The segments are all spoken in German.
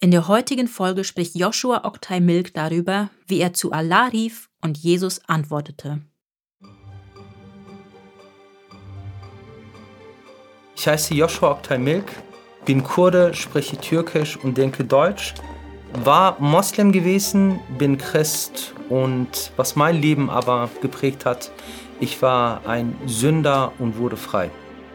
In der heutigen Folge spricht Joshua Oktay Milk darüber, wie er zu Allah rief und Jesus antwortete. Ich heiße Joshua Oktay Milk, bin Kurde, spreche Türkisch und denke Deutsch, war Moslem gewesen, bin Christ und was mein Leben aber geprägt hat, ich war ein Sünder und wurde frei.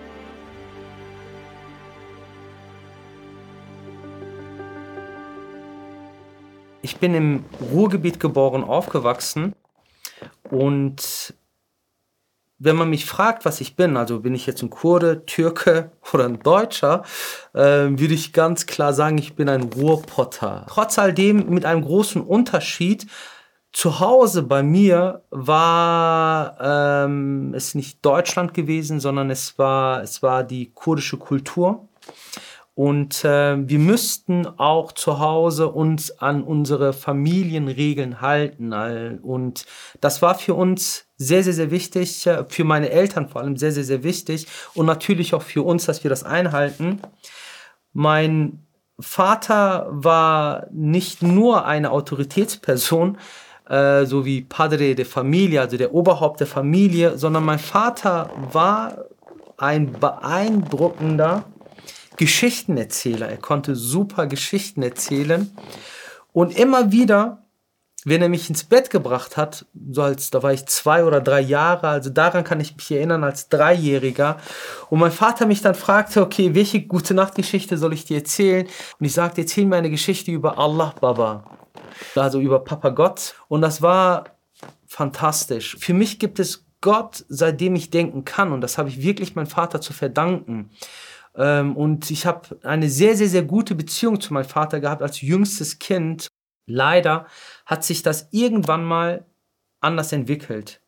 Ich bin im Ruhrgebiet geboren, aufgewachsen und wenn man mich fragt, was ich bin, also bin ich jetzt ein Kurde, Türke oder ein Deutscher, würde ich ganz klar sagen, ich bin ein Ruhrpotter. Trotz alledem mit einem großen Unterschied. Zu Hause bei mir war es nicht Deutschland gewesen, sondern es war die kurdische Kultur. Und wir müssten auch zu Hause uns an unsere Familienregeln halten. Und das war für uns sehr, sehr, sehr wichtig, für meine Eltern vor allem sehr, sehr, sehr wichtig und natürlich auch für uns, dass wir das einhalten. Mein Vater war nicht nur eine Autoritätsperson, so wie Padre de Familia, also der Oberhaupt der Familie, sondern mein Vater war ein beeindruckender Geschichtenerzähler. Er konnte super Geschichten erzählen und immer wieder, wenn er mich ins Bett gebracht hat, da war ich 2 oder 3 Jahre, also daran kann ich mich erinnern als 3-Jähriger, und mein Vater mich dann fragte, okay, welche Gute-Nacht-Geschichte soll ich dir erzählen? Und ich sagte, erzähl mir eine Geschichte über Allah Baba, also über Papa Gott, und das war fantastisch. Für mich gibt es Gott, seitdem ich denken kann, und das habe ich wirklich meinem Vater zu verdanken. Und ich habe eine sehr, sehr, sehr gute Beziehung zu meinem Vater gehabt als jüngstes Kind. Leider hat sich das irgendwann mal anders entwickelt.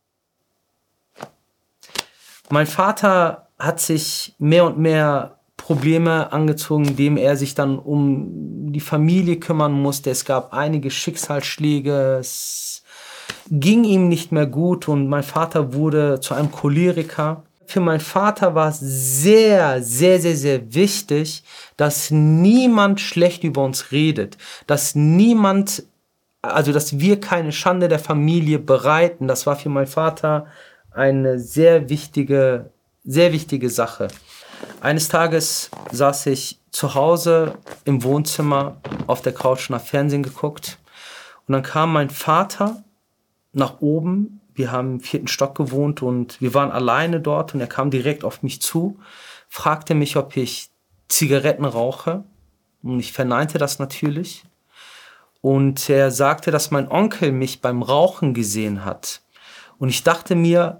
Mein Vater hat sich mehr und mehr Probleme angezogen, indem er sich dann um die Familie kümmern musste. Es gab einige Schicksalsschläge, es ging ihm nicht mehr gut und mein Vater wurde zu einem Choleriker. Für meinen Vater war es sehr, sehr, sehr, sehr wichtig, dass niemand schlecht über uns redet, dass wir keine Schande der Familie bereiten. Das war für meinen Vater eine sehr wichtige Sache. Eines Tages saß ich zu Hause im Wohnzimmer auf der Couch und habe Fernsehen geguckt und dann kam mein Vater nach oben. Wir haben im 4. Stock gewohnt und wir waren alleine dort und er kam direkt auf mich zu, fragte mich, ob ich Zigaretten rauche und ich verneinte das natürlich. Und er sagte, dass mein Onkel mich beim Rauchen gesehen hat. Und ich dachte mir,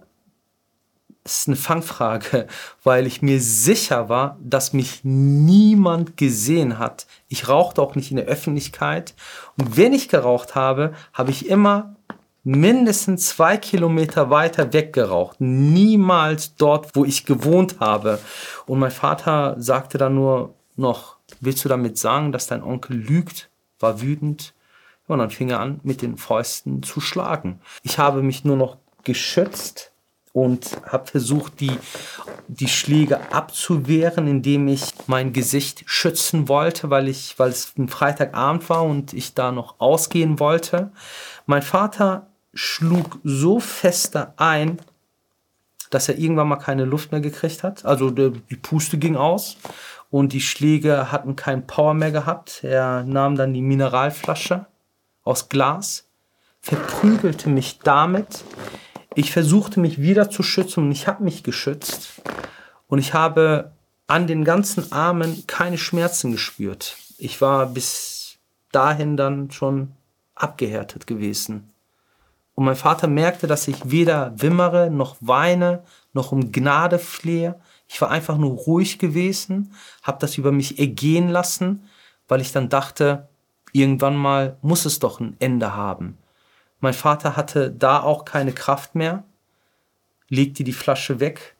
das ist eine Fangfrage, weil ich mir sicher war, dass mich niemand gesehen hat. Ich rauchte auch nicht in der Öffentlichkeit und wenn ich geraucht habe, habe ich immer mindestens 2 Kilometer weiter weg geraucht. Niemals dort, wo ich gewohnt habe. Und mein Vater sagte dann nur noch, willst du damit sagen, dass dein Onkel lügt? War wütend. Und dann fing er an, mit den Fäusten zu schlagen. Ich habe mich nur noch geschützt und habe versucht, die Schläge abzuwehren, indem ich mein Gesicht schützen wollte, weil es ein Freitagabend war und ich da noch ausgehen wollte. Mein Vater schlug so feste ein, dass er irgendwann mal keine Luft mehr gekriegt hat. Also die Puste ging aus und die Schläge hatten keinen Power mehr gehabt. Er nahm dann die Mineralflasche aus Glas, verprügelte mich damit. Ich versuchte mich wieder zu schützen und ich habe mich geschützt. Und ich habe an den ganzen Armen keine Schmerzen gespürt. Ich war bis dahin dann schon abgehärtet gewesen. Und mein Vater merkte, dass ich weder wimmere, noch weine, noch um Gnade flehe. Ich war einfach nur ruhig gewesen, habe das über mich ergehen lassen, weil ich dann dachte, irgendwann mal muss es doch ein Ende haben. Mein Vater hatte da auch keine Kraft mehr, legte die Flasche weg,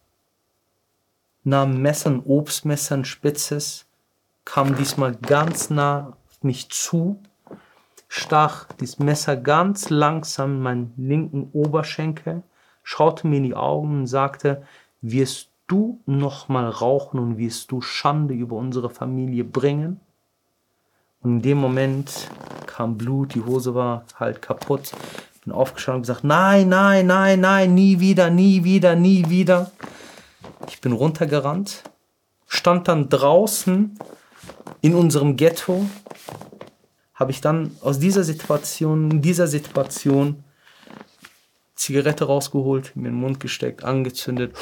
nahm Messer, ein Obstmesser, ein spitzes, kam diesmal ganz nah auf mich zu, stach dieses Messer ganz langsam in meinen linken Oberschenkel, schaute mir in die Augen und sagte, wirst du noch mal rauchen und wirst du Schande über unsere Familie bringen? Und in dem Moment kam Blut, die Hose war halt kaputt. Bin aufgestanden und gesagt, nein, nein, nein, nein, nie wieder, nie wieder, nie wieder. Ich bin runtergerannt, stand dann draußen in unserem Ghetto, habe ich dann aus dieser Situation, Zigarette rausgeholt, mir in den Mund gesteckt, angezündet.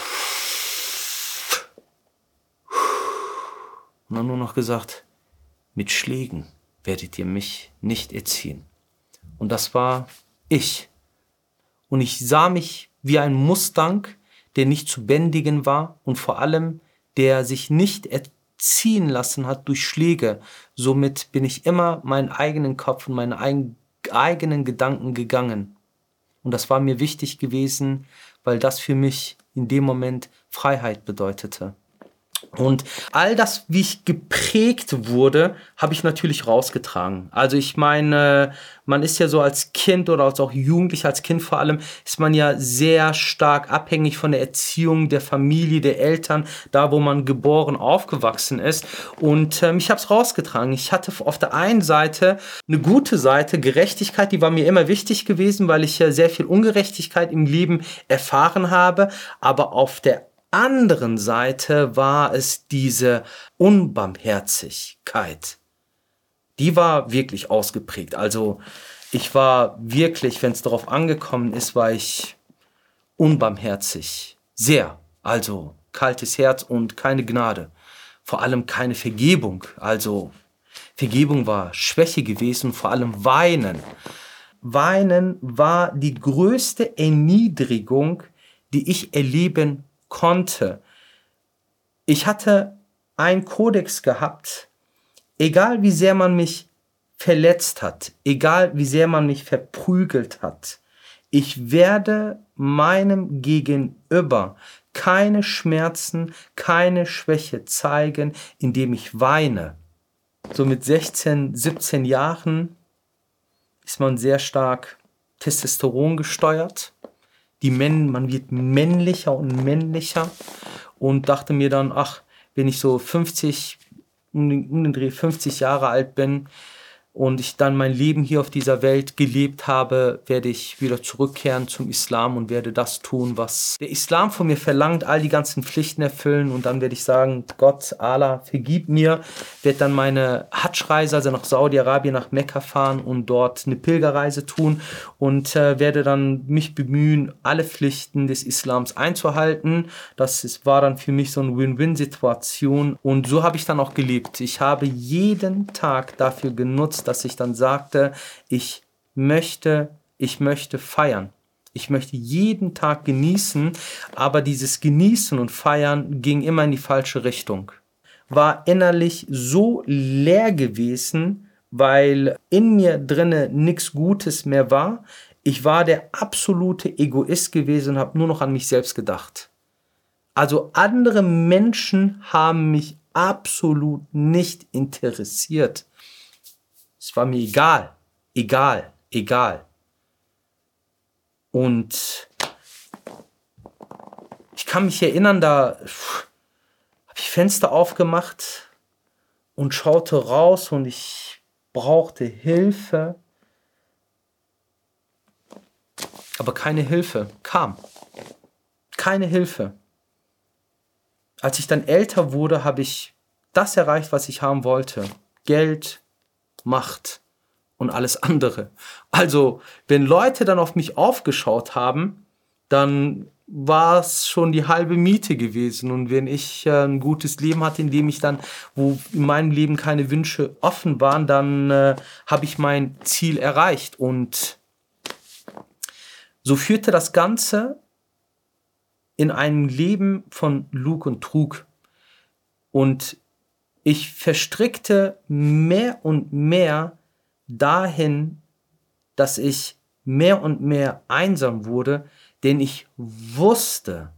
Und dann nur noch gesagt, mit Schlägen werdet ihr mich nicht erziehen. Und das war ich. Und ich sah mich wie ein Mustang, der nicht zu bändigen war und vor allem, der sich nicht erziehen lassen hat durch Schläge. Somit bin ich immer meinen eigenen Kopf und meine eigenen Gedanken gegangen. Und das war mir wichtig gewesen, weil das für mich in dem Moment Freiheit bedeutete. Und all das, wie ich geprägt wurde, habe ich natürlich rausgetragen. Also ich meine, man ist ja so als Kind oder als auch Jugendlich, als Kind vor allem, ist man ja sehr stark abhängig von der Erziehung der Familie, der Eltern, da wo man geboren, aufgewachsen ist. Und ich habe es rausgetragen. Ich hatte auf der einen Seite eine gute Seite, Gerechtigkeit, die war mir immer wichtig gewesen, weil ich ja sehr viel Ungerechtigkeit im Leben erfahren habe. Aber auf der anderen Seite war es diese Unbarmherzigkeit. Die war wirklich ausgeprägt. Also ich war wirklich, wenn es darauf angekommen ist, war ich unbarmherzig. Sehr. Also kaltes Herz und keine Gnade. Vor allem keine Vergebung. Also Vergebung war Schwäche gewesen, vor allem Weinen. Weinen war die größte Erniedrigung, die ich erleben konnte. Ich hatte einen Kodex gehabt, egal wie sehr man mich verletzt hat, egal wie sehr man mich verprügelt hat, ich werde meinem Gegenüber keine Schmerzen, keine Schwäche zeigen, indem ich weine. So mit 16, 17 Jahren ist man sehr stark Testosteron gesteuert. Man wird männlicher und männlicher und dachte mir dann, ach, wenn ich so 50 Jahre alt bin und ich dann mein Leben hier auf dieser Welt gelebt habe, werde ich wieder zurückkehren zum Islam und werde das tun, was der Islam von mir verlangt, all die ganzen Pflichten erfüllen und dann werde ich sagen, Gott, Allah, vergib mir, werde dann meine Hadsch-Reise, also nach Saudi-Arabien, nach Mekka fahren und dort eine Pilgerreise tun und werde dann mich bemühen, alle Pflichten des Islams einzuhalten. War dann für mich so eine Win-Win-Situation und so habe ich dann auch gelebt. Ich habe jeden Tag dafür genutzt, dass ich dann sagte, ich möchte feiern. Ich möchte jeden Tag genießen, aber dieses Genießen und Feiern ging immer in die falsche Richtung. War innerlich so leer gewesen, weil in mir drinne nichts Gutes mehr war. Ich war der absolute Egoist gewesen und habe nur noch an mich selbst gedacht. Also andere Menschen haben mich absolut nicht interessiert. Es war mir egal. Und ich kann mich erinnern, da habe ich Fenster aufgemacht und schaute raus und ich brauchte Hilfe. Aber keine Hilfe kam. Keine Hilfe. Als ich dann älter wurde, habe ich das erreicht, was ich haben wollte. Geld, Macht und alles andere. Also, wenn Leute dann auf mich aufgeschaut haben, dann war es schon die halbe Miete gewesen. Und wenn ich ein gutes Leben hatte, wo in meinem Leben keine Wünsche offen waren, dann habe ich mein Ziel erreicht. Und so führte das Ganze in einem Leben von Lug und Trug. Und ich verstrickte mehr und mehr dahin, dass ich mehr und mehr einsam wurde, denn ich wusste,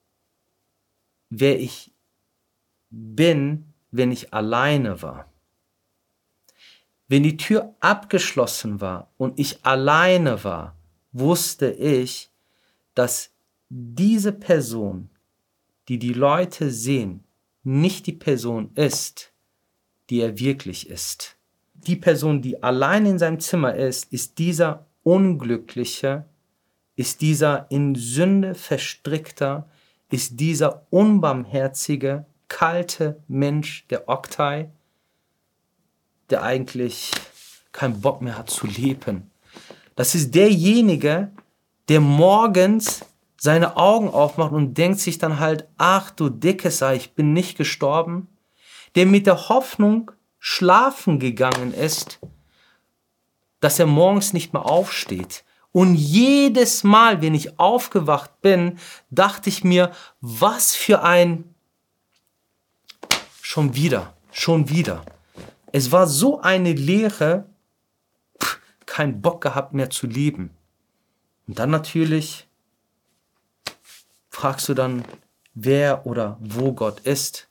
wer ich bin, wenn ich alleine war. Wenn die Tür abgeschlossen war und ich alleine war, wusste ich, dass diese Person, die die Leute sehen, nicht die Person ist, die er wirklich ist. die Person, die allein in seinem Zimmer ist dieser Unglückliche, ist dieser in Sünde verstrickter, ist dieser unbarmherzige, kalte Mensch, der Oktay, der eigentlich keinen Bock mehr hat zu leben. Das ist derjenige, der morgens seine Augen aufmacht und denkt sich dann halt, ach du dickes Ei, ich bin nicht gestorben. Der mit der Hoffnung schlafen gegangen ist, dass er morgens nicht mehr aufsteht. Und jedes Mal, wenn ich aufgewacht bin, dachte ich mir, was für ein... Schon wieder. Es war so eine Leere, kein Bock gehabt mehr zu leben. Und dann natürlich fragst du dann, wer oder wo Gott ist.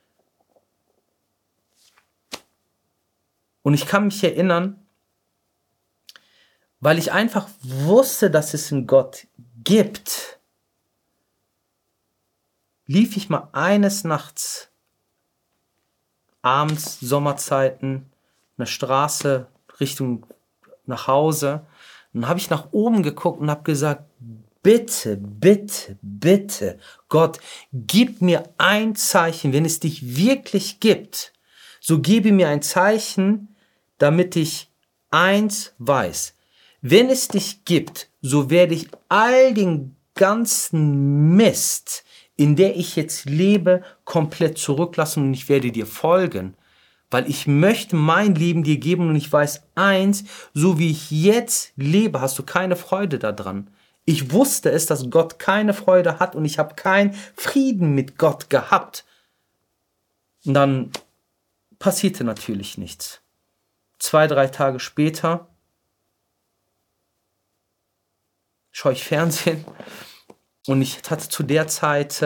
Und ich kann mich erinnern, weil ich einfach wusste, dass es einen Gott gibt, lief ich mal eines Nachts, abends, Sommerzeiten, eine Straße Richtung nach Hause. Und dann habe ich nach oben geguckt und habe gesagt, bitte, bitte, bitte, Gott, gib mir ein Zeichen, wenn es dich wirklich gibt, so gebe mir ein Zeichen, damit ich eins weiß. Wenn es dich gibt, so werde ich all den ganzen Mist, in der ich jetzt lebe, komplett zurücklassen und ich werde dir folgen. Weil ich möchte mein Leben dir geben und ich weiß eins, so wie ich jetzt lebe, hast du keine Freude daran. Ich wusste es, dass Gott keine Freude hat und ich habe keinen Frieden mit Gott gehabt. Und dann passierte natürlich nichts. 2-3 Tage später schaue ich Fernsehen und ich hatte zu der Zeit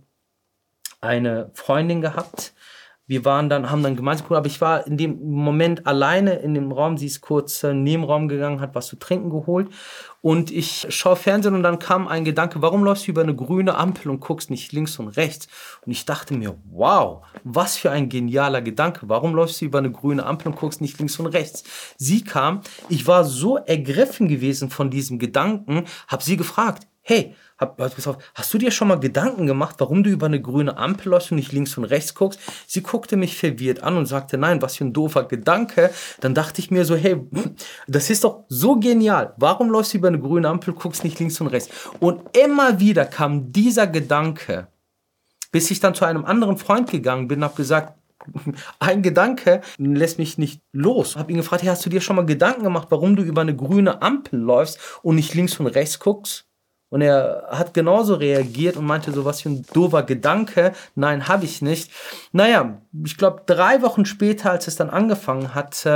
eine Freundin gehabt. Wir haben dann gemeinsam geguckt, aber ich war in dem Moment alleine in dem Raum. Sie ist kurz in den Nebenraum gegangen, hat was zu trinken geholt. Und ich schaue Fernsehen und dann kam ein Gedanke, warum läufst du über eine grüne Ampel und guckst nicht links und rechts? Und ich dachte mir, wow, was für ein genialer Gedanke. Warum läufst du über eine grüne Ampel und guckst nicht links und rechts? Sie kam, ich war so ergriffen gewesen von diesem Gedanken, habe sie gefragt, hey, hast du dir schon mal Gedanken gemacht, warum du über eine grüne Ampel läufst und nicht links und rechts guckst? Sie guckte mich verwirrt an und sagte, nein, was für ein doofer Gedanke. Dann dachte ich mir so, hey, das ist doch so genial. Warum läufst du über eine grüne Ampel, guckst nicht links und rechts? Und immer wieder kam dieser Gedanke, bis ich dann zu einem anderen Freund gegangen bin und habe gesagt, ein Gedanke lässt mich nicht los. Ich habe ihn gefragt, hey, hast du dir schon mal Gedanken gemacht, warum du über eine grüne Ampel läufst und nicht links und rechts guckst? Und er hat genauso reagiert und meinte so, was für ein doofer Gedanke. Nein, habe ich nicht. Naja, ich glaube 3 Wochen später, als es dann angefangen hat,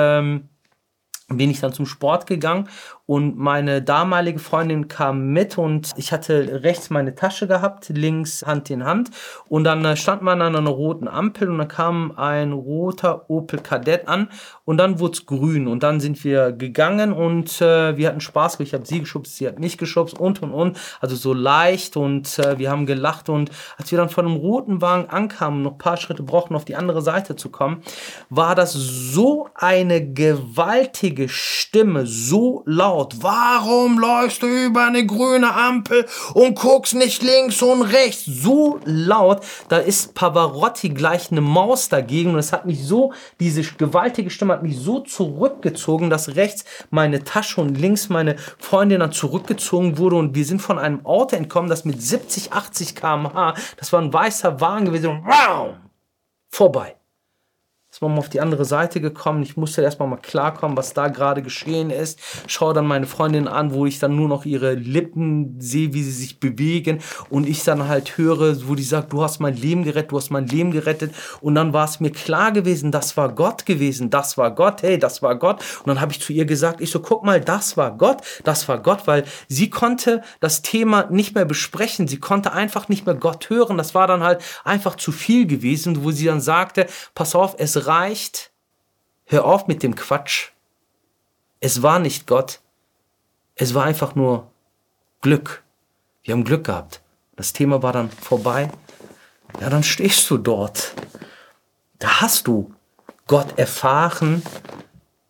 bin ich dann zum Sport gegangen und meine damalige Freundin kam mit und ich hatte rechts meine Tasche gehabt, links Hand in Hand und dann stand man an einer roten Ampel und dann kam ein roter Opel Kadett an und dann wurde es grün und dann sind wir gegangen und wir hatten Spaß, ich habe sie geschubst, sie hat mich geschubst und, also so leicht und wir haben gelacht und als wir dann von einem roten Wagen ankamen, noch ein paar Schritte brauchten, auf die andere Seite zu kommen, war das so eine gewaltige Stimme, so laut. Warum läufst du über eine grüne Ampel und guckst nicht links und rechts? So laut, da ist Pavarotti gleich eine Maus dagegen und es hat mich so, diese gewaltige Stimme hat mich so zurückgezogen, dass rechts meine Tasche und links meine Freundin dann zurückgezogen wurde und wir sind von einem Auto entkommen, das mit 70, 80 km/h, das war ein weißer Wagen gewesen und wow, vorbei. Ist mal auf die andere Seite gekommen. Ich musste erstmal mal klarkommen, was da gerade geschehen ist. Schaue dann meine Freundin an, wo ich dann nur noch ihre Lippen sehe, wie sie sich bewegen. Und ich dann halt höre, wo die sagt, du hast mein Leben gerettet, du hast mein Leben gerettet. Und dann war es mir klar gewesen, das war Gott gewesen. Das war Gott, hey, das war Gott. Und dann habe ich zu ihr gesagt, ich so, guck mal, das war Gott, weil sie konnte das Thema nicht mehr besprechen. Sie konnte einfach nicht mehr Gott hören. Das war dann halt einfach zu viel gewesen, wo sie dann sagte, pass auf, es reicht, hör auf mit dem Quatsch. Es war nicht Gott, es war einfach nur Glück. Wir haben Glück gehabt. Das Thema war dann vorbei. Ja, dann stehst du dort. Da hast du Gott erfahren,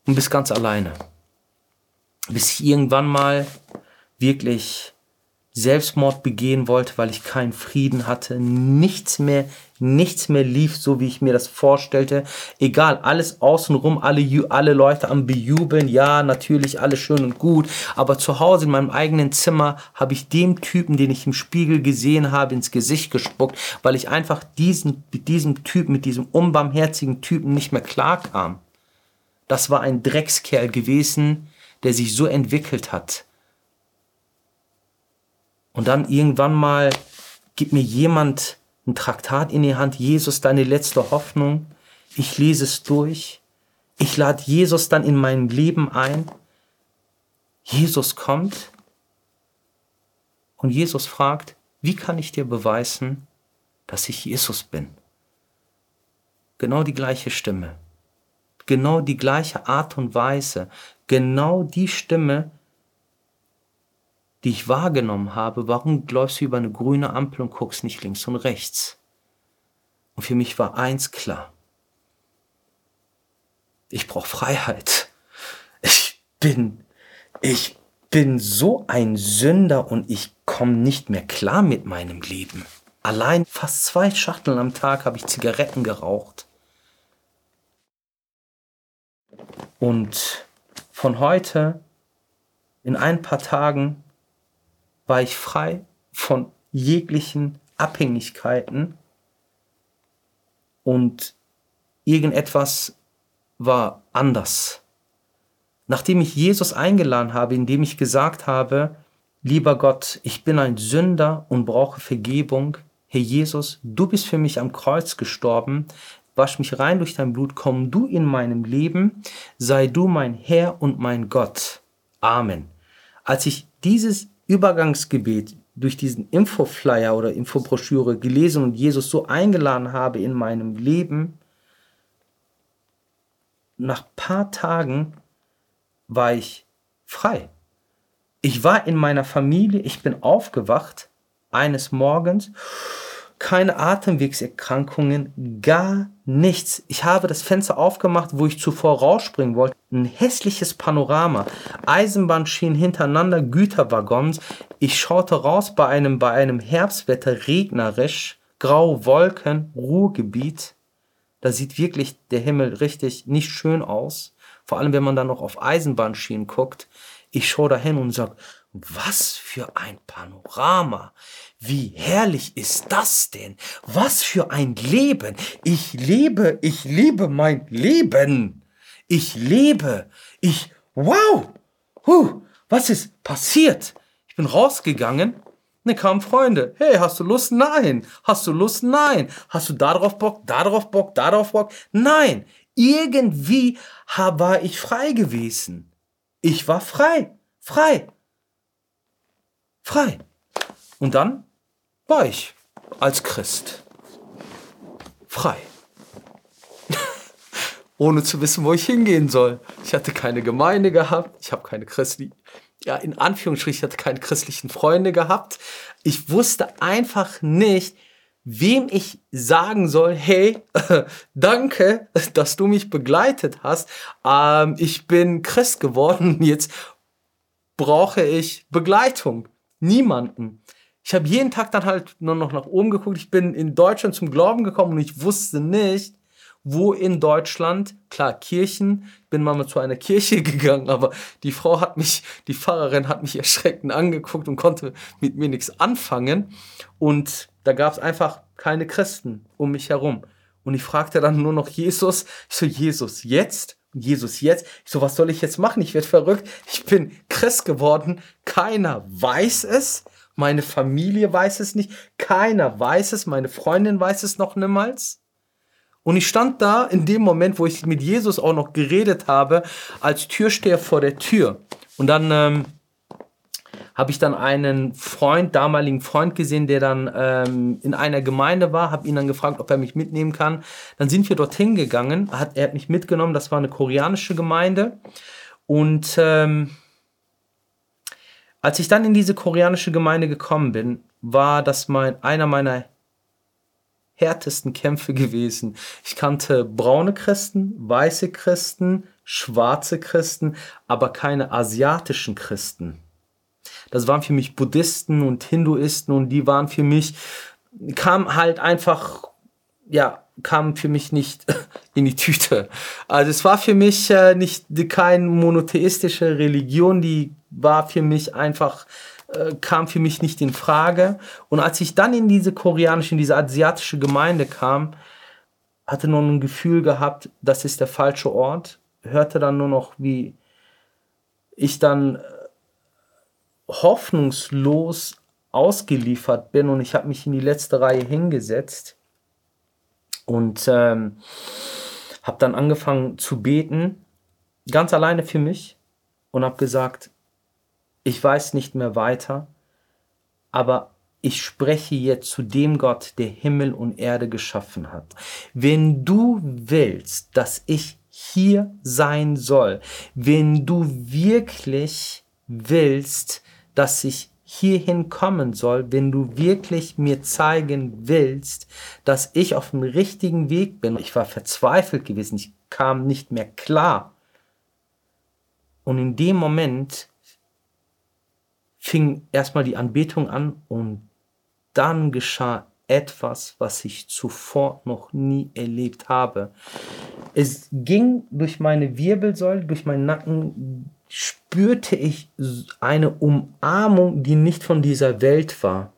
und bist ganz alleine. Bis ich irgendwann mal wirklich Selbstmord begehen wollte, weil ich keinen Frieden hatte. Nichts mehr lief so, wie ich mir das vorstellte. Egal, alles außenrum, alle Leute am Bejubeln. Ja, natürlich, alles schön und gut. Aber zu Hause in meinem eigenen Zimmer habe ich dem Typen, den ich im Spiegel gesehen habe, ins Gesicht gespuckt, weil ich einfach mit diesem unbarmherzigen Typen nicht mehr klarkam. Das war ein Dreckskerl gewesen, der sich so entwickelt hat. Und dann irgendwann mal gibt mir jemand ein Traktat in die Hand, Jesus, deine letzte Hoffnung. Ich lese es durch. Ich lade Jesus dann in mein Leben ein. Jesus kommt und Jesus fragt, wie kann ich dir beweisen, dass ich Jesus bin? Genau die gleiche Stimme, genau die gleiche Art und Weise, genau die Stimme, die ich wahrgenommen habe. Warum läufst du über eine grüne Ampel und guckst nicht links und rechts? Und für mich war eins klar. Ich brauche Freiheit. Ich bin so ein Sünder und ich komme nicht mehr klar mit meinem Leben. Allein fast 2 Schachteln am Tag habe ich Zigaretten geraucht. Und von heute, in ein paar Tagen, war ich frei von jeglichen Abhängigkeiten und irgendetwas war anders. Nachdem ich Jesus eingeladen habe, indem ich gesagt habe, lieber Gott, ich bin ein Sünder und brauche Vergebung. Herr Jesus, du bist für mich am Kreuz gestorben. Wasch mich rein durch dein Blut. Komm du in meinem Leben. Sei du mein Herr und mein Gott. Amen. Als ich dieses Übergangsgebet durch diesen Infoflyer oder Infobroschüre gelesen und Jesus so eingeladen habe in meinem Leben, nach ein paar Tagen war ich frei. Ich war in meiner Familie, ich bin aufgewacht eines Morgens, keine Atemwegserkrankungen, gar nichts. Ich habe das Fenster aufgemacht, wo ich zuvor rausspringen wollte. Ein hässliches Panorama, Eisenbahnschienen hintereinander, Güterwaggons. Ich schaute raus bei einem Herbstwetter, regnerisch, graue Wolken, Ruhrgebiet. Da sieht wirklich der Himmel richtig nicht schön aus. Vor allem, wenn man dann noch auf Eisenbahnschienen guckt. Ich schaue da hin und sage, was für ein Panorama. Wie herrlich ist das denn? Was für ein Leben. Ich lebe mein Leben. Wow. Was ist passiert? Ich bin rausgegangen. Dann kamen Freunde. Hey, hast du Lust? Nein. Hast du Lust? Nein. Hast du darauf Bock? Darauf Bock? Nein. Irgendwie war ich frei gewesen. Ich war frei. Und dann war ich als Christ frei. Ohne zu wissen, wo ich hingehen soll. Ich hatte keine Gemeinde gehabt. Ich habe keine in Anführungsstrichen, ich hatte keine christlichen Freunde gehabt. Ich wusste einfach nicht, wem ich sagen soll, hey, danke, dass du mich begleitet hast. Ich bin Christ geworden, jetzt brauche ich Begleitung. Niemanden. Ich habe jeden Tag dann halt nur noch nach oben geguckt. Ich bin in Deutschland zum Glauben gekommen und ich wusste nicht, wo in Deutschland, klar, Kirchen, ich bin mal zu einer Kirche gegangen, aber die Pfarrerin hat mich erschreckend angeguckt und konnte mit mir nichts anfangen. Und da gab es einfach keine Christen um mich herum. Und ich fragte dann nur noch Jesus. Ich so, Jesus, jetzt? Jesus, jetzt? Ich so, was soll ich jetzt machen? Ich werde verrückt. Ich bin Christ geworden. Keiner weiß es. Meine Familie weiß es nicht. Keiner weiß es. Meine Freundin weiß es noch niemals. Und ich stand da in dem Moment, wo ich mit Jesus auch noch geredet habe, als Türsteher vor der Tür. Und dann habe ich dann einen damaligen Freund gesehen, der dann in einer Gemeinde war, habe ihn dann gefragt, ob er mich mitnehmen kann. Dann sind wir dorthin gegangen, er hat mich mitgenommen, das war eine koreanische Gemeinde. Und als ich dann in diese koreanische Gemeinde gekommen bin, war das einer meiner härtesten Kämpfe gewesen. Ich kannte braune Christen, weiße Christen, schwarze Christen, aber keine asiatischen Christen. Das waren für mich Buddhisten und Hinduisten und die waren für mich, kamen für mich nicht in die Tüte. Also es war für mich keine monotheistische Religion, die war für mich einfach, kam für mich nicht in Frage. Und als ich dann in diese asiatische Gemeinde kam, hatte nur ein Gefühl gehabt, das ist der falsche Ort. Hörte dann nur noch, wie ich dann hoffnungslos ausgeliefert bin und ich habe mich in die letzte Reihe hingesetzt und habe dann angefangen zu beten, ganz alleine für mich und habe gesagt, ich weiß nicht mehr weiter, aber ich spreche jetzt zu dem Gott, der Himmel und Erde geschaffen hat. Wenn du willst, dass ich hier sein soll, wenn du wirklich willst, dass ich hierhin kommen soll, wenn du wirklich mir zeigen willst, dass ich auf dem richtigen Weg bin. Ich war verzweifelt gewesen, ich kam nicht mehr klar. Und in dem Moment fing erstmal die Anbetung an und dann geschah etwas, was ich zuvor noch nie erlebt habe. Es ging durch meine Wirbelsäule, durch meinen Nacken, spürte ich eine Umarmung, die nicht von dieser Welt war.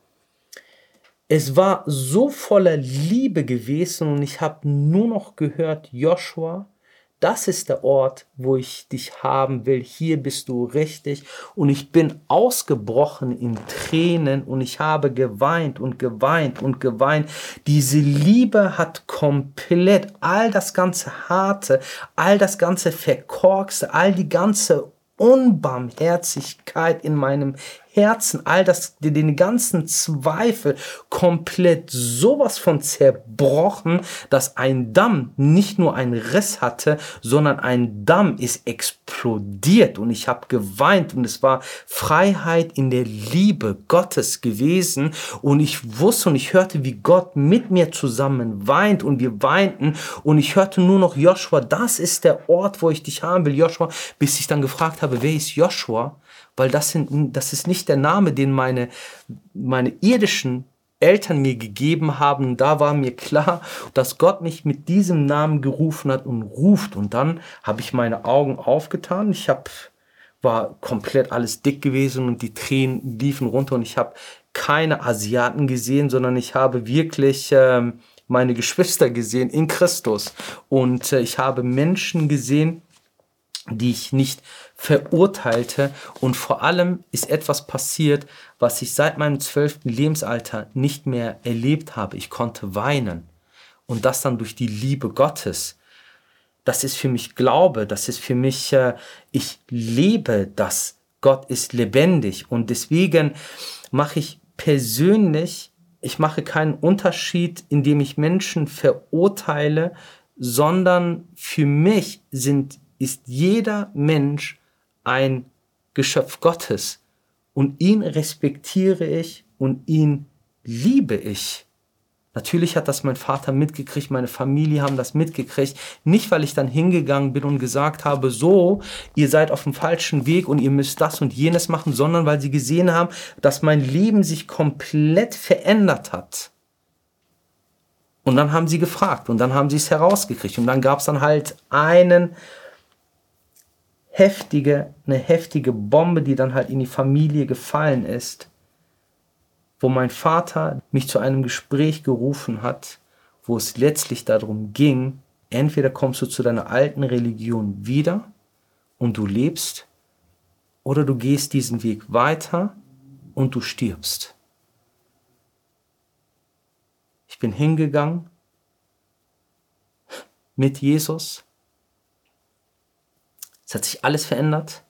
Es war so voller Liebe gewesen und ich habe nur noch gehört, Joshua, das ist der Ort, wo ich dich haben will. Hier bist du richtig. Und ich bin ausgebrochen in Tränen und ich habe geweint und geweint und geweint. Diese Liebe hat komplett all das ganze Harte, all das ganze Verkorkste, all die ganze Unbarmherzigkeit in meinem Herzen, all das, den ganzen Zweifel komplett sowas von zerbrochen, dass ein Damm nicht nur einen Riss hatte, sondern ein Damm ist explodiert und ich habe geweint und es war Freiheit in der Liebe Gottes gewesen und ich wusste und ich hörte, wie Gott mit mir zusammen weint und wir weinten und ich hörte nur noch Joshua, das ist der Ort, wo ich dich haben will, Joshua, bis ich dann gefragt habe, wer ist Joshua? Weil das ist nicht der Name, den meine irdischen Eltern mir gegeben haben. Da war mir klar, dass Gott mich mit diesem Namen gerufen hat und ruft. Und dann habe ich meine Augen aufgetan. War komplett alles dick gewesen und die Tränen liefen runter und ich habe keine Asiaten gesehen, sondern ich habe wirklich meine Geschwister gesehen in Christus. Und ich habe Menschen gesehen, die ich nicht verurteilte und vor allem ist etwas passiert, was ich seit meinem 12. Lebensalter nicht mehr erlebt habe. Ich konnte weinen und das dann durch die Liebe Gottes. Das ist für mich Glaube, das ist für mich, ich lebe das. Gott ist lebendig und deswegen mache ich persönlich, ich mache keinen Unterschied, indem ich Menschen verurteile, sondern für mich ist jeder Mensch ein Geschöpf Gottes und ihn respektiere ich und ihn liebe ich. Natürlich hat das mein Vater mitgekriegt, meine Familie haben das mitgekriegt. Nicht, weil ich dann hingegangen bin und gesagt habe, so, ihr seid auf dem falschen Weg und ihr müsst das und jenes machen, sondern weil sie gesehen haben, dass mein Leben sich komplett verändert hat. Und dann haben sie gefragt und dann haben sie es herausgekriegt und dann gab es dann halt eine heftige Bombe, die dann halt in die Familie gefallen ist, wo mein Vater mich zu einem Gespräch gerufen hat, wo es letztlich darum ging, entweder kommst du zu deiner alten Religion wieder und du lebst, oder du gehst diesen Weg weiter und du stirbst. Ich bin hingegangen mit Jesus. Es hat sich alles verändert.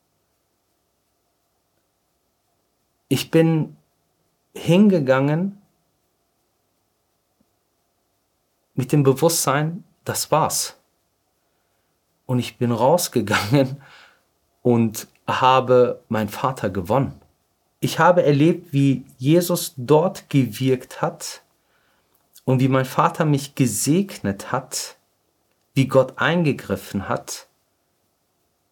Ich bin hingegangen mit dem Bewusstsein, das war's. Und ich bin rausgegangen und habe meinen Vater gewonnen. Ich habe erlebt, wie Jesus dort gewirkt hat und wie mein Vater mich gesegnet hat, wie Gott eingegriffen hat.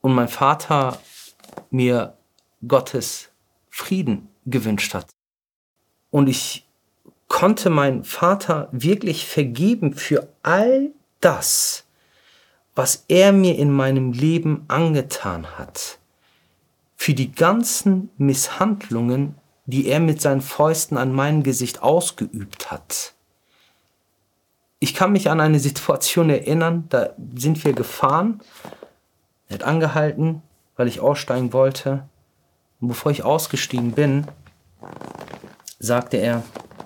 und mein Vater mir Gottes Frieden gewünscht hat. Und ich konnte meinen Vater wirklich vergeben für all das, was er mir in meinem Leben angetan hat. Für die ganzen Misshandlungen, die er mit seinen Fäusten an meinem Gesicht ausgeübt hat. Ich kann mich an eine Situation erinnern, da sind wir gefahren. Er hat angehalten, weil ich aussteigen wollte. Und bevor ich ausgestiegen bin, sagte er,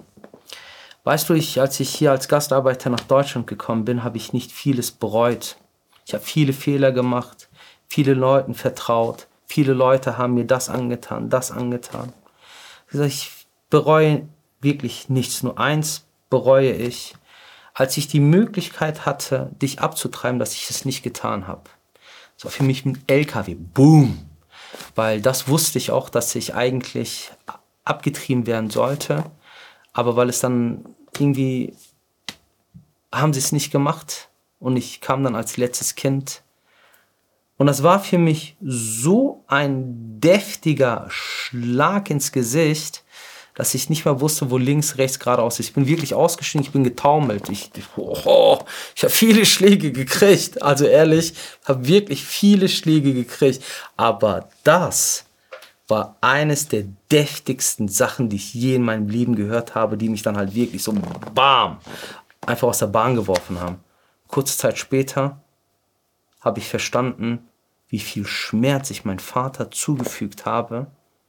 weißt du, als ich hier als Gastarbeiter nach Deutschland gekommen bin, habe ich nicht vieles bereut. Ich habe viele Fehler gemacht, viele Leuten vertraut. Viele Leute haben mir das angetan, das angetan. Ich bereue wirklich nichts. Nur eins bereue ich, als ich die Möglichkeit hatte, dich abzutreiben, dass ich es nicht getan habe. Das war für mich ein LKW. Boom! Weil das wusste ich auch, dass ich eigentlich abgetrieben werden sollte. Aber weil es dann irgendwie, haben sie es nicht gemacht. Und ich kam dann als letztes Kind. Und das war für mich so ein deftiger Schlag ins Gesicht, dass ich nicht mehr wusste, wo links, rechts, geradeaus ist. Ich bin wirklich ausgestiegen, ich bin getaumelt. Ich habe viele Schläge gekriegt. Also ehrlich, habe wirklich viele Schläge gekriegt. Aber das war eines der deftigsten Sachen, die ich je in meinem Leben gehört habe, die mich dann halt wirklich so bam, einfach aus der Bahn geworfen haben. Kurze Zeit später habe ich verstanden, wie viel Schmerz ich meinem Vater zugefügt habe,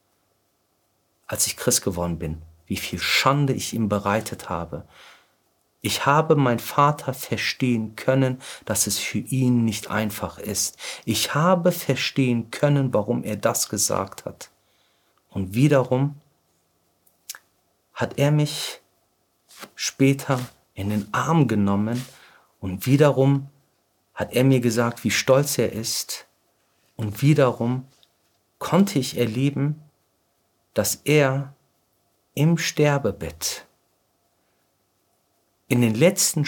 als ich Christ geworden bin. Wie viel Schande ich ihm bereitet habe. Ich habe meinen Vater verstehen können, dass es für ihn nicht einfach ist. Ich habe verstehen können, warum er das gesagt hat. Und wiederum hat er mich später in den Arm genommen und wiederum hat er mir gesagt, wie stolz er ist. Und wiederum konnte ich erleben, dass er im Sterbebett in den letzten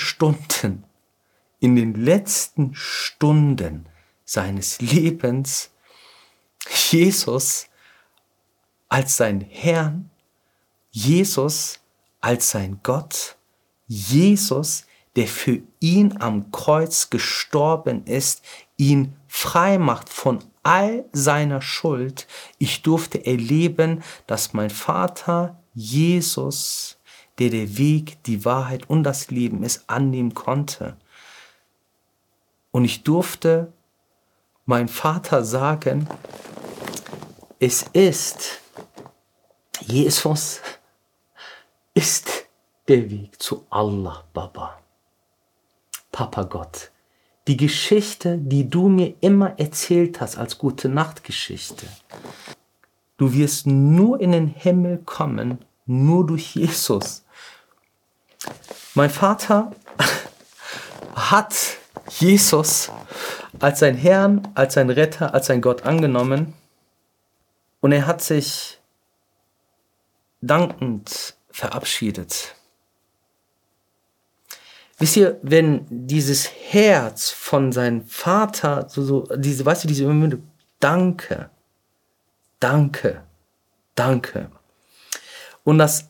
Stunden seines Lebens Jesus als sein Herrn, Jesus als sein Gott, Jesus, der für ihn am Kreuz gestorben ist, ihn frei macht von all seiner Schuld. Ich durfte erleben, dass mein Vater Jesus, der Weg, die Wahrheit und das Leben ist, annehmen konnte. Und ich durfte meinem Vater sagen, es ist, Jesus ist der Weg zu Allah, Baba. Papa Gott, die Geschichte, die du mir immer erzählt hast als Gute-Nacht-Geschichte, du wirst nur in den Himmel kommen, nur durch Jesus. Mein Vater hat Jesus als sein Herrn, als sein Retter, als sein Gott angenommen und er hat sich dankend verabschiedet. Wisst ihr, wenn dieses Herz von seinem Vater, diese Müde, danke, danke, danke. Und das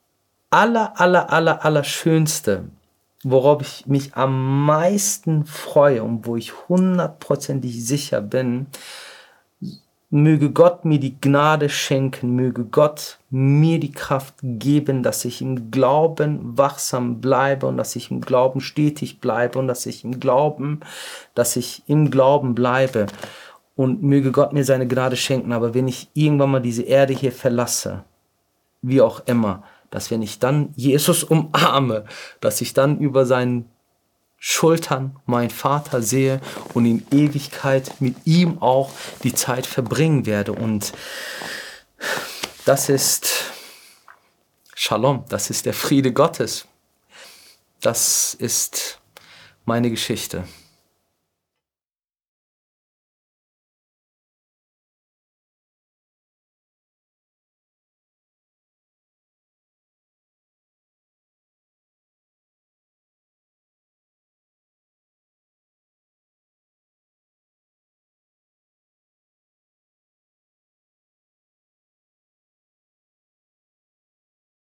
Allerschönste, worauf ich mich am meisten freue und wo ich 100%ig sicher bin, möge Gott mir die Gnade schenken, möge Gott mir die Kraft geben, dass ich im Glauben wachsam bleibe und dass ich im Glauben stetig bleibe und dass ich im Glauben bleibe. Und möge Gott mir seine Gnade schenken, aber wenn ich irgendwann mal diese Erde hier verlasse, wie auch immer, dass wenn ich dann Jesus umarme, dass ich dann über seinen Schultern meinen Vater sehe und in Ewigkeit mit ihm auch die Zeit verbringen werde. Und das ist Shalom, das ist der Friede Gottes. Das ist meine Geschichte.